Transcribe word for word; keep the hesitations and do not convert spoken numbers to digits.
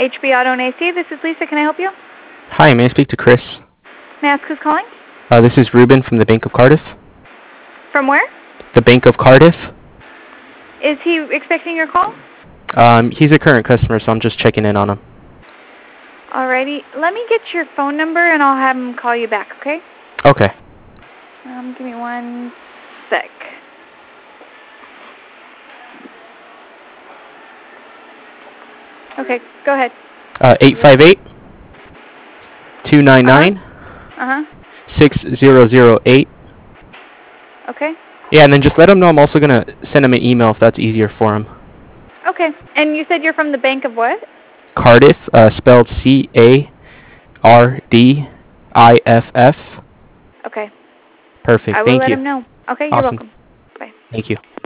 H B Auto and A C. This is Lisa. Can I help you? Hi, may I speak to Chris? May I ask who's calling? Uh, this is Ruben from the Bank of Cardiff. From where? The Bank of Cardiff. Is he expecting your call? Um, he's a current customer, so I'm just checking in on him. Alrighty. Let me get your phone number and I'll have him call you back, okay? Okay. Um, give me one sec. Okay, go ahead. Uh, eight five eight, two nine nine, Uh-huh. six zero zero eight. Okay. Yeah, and then just let him know I'm also going to send him an email if that's easier for him. Okay. And you said you're from the Bank of what? Cardiff, uh, spelled C A R D I F F. Okay. Perfect. I will Thank let you. him know. Okay, you're Awesome. welcome. Bye. Thank you.